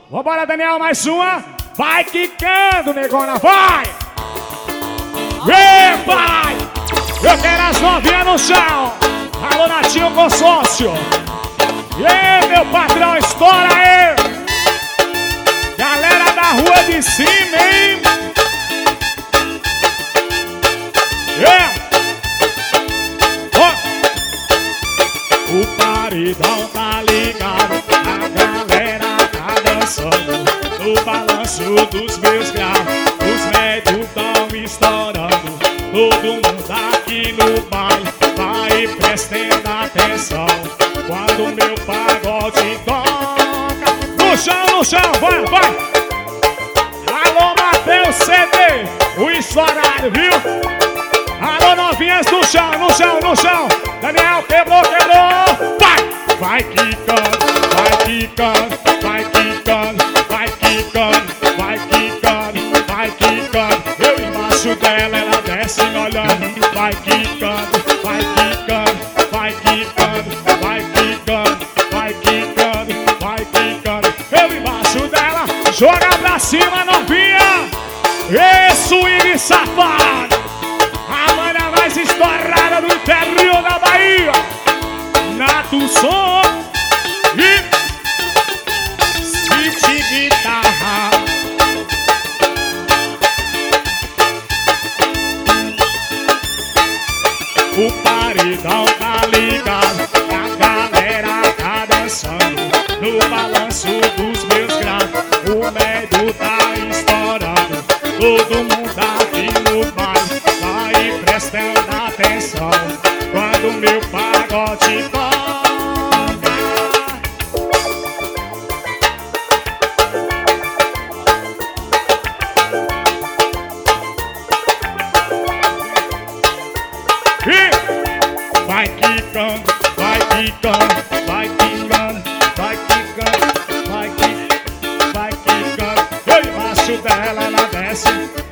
Vambora, Daniel, mais uma. Vai quicando, negona, vai! Vem, pai! Eu quero as novinhas no chão. Alô, Natinho Consórcio. E aí, meu patrão, estoura aí! Galera da rua de cima, hein? O paredão tá ligado, a galera tá dançando no balanço dos meus graus. Os médios tão estourando, todo mundo aqui no baile vai prestando atenção quando o meu pagode toca. No chão, vai, vai! Alô, Matheus CD, o estourado, viu? Alô, novinhas no chão, no chão, no chão. Daniel, quebrou, quebrou. Vai! Vai quicando, vai quicando, vai quicando, vai quicando, vai quicando, vai quicando. Eu embaixo dela, ela desce me olhando. Vai quicando, vai quicando, vai quicando, vai quicando, vai quicando, vai quicando. Eu embaixo dela, joga pra cima, novinha. Ê, swing safado. A mana mais estourada do interior da Bahia. Nato som e City Guitarra. O paredão tá ligado, a galera tá dançando no balanço dos meus graus. O médio tá estourando, todo mundo aqui no baile vai prestando atenção quando o meu pagode toca. E vai quicando, vai quicando, vai quicando, vai quicando, vai quicando, vai quicando. Eu embaixo dela, ela desce.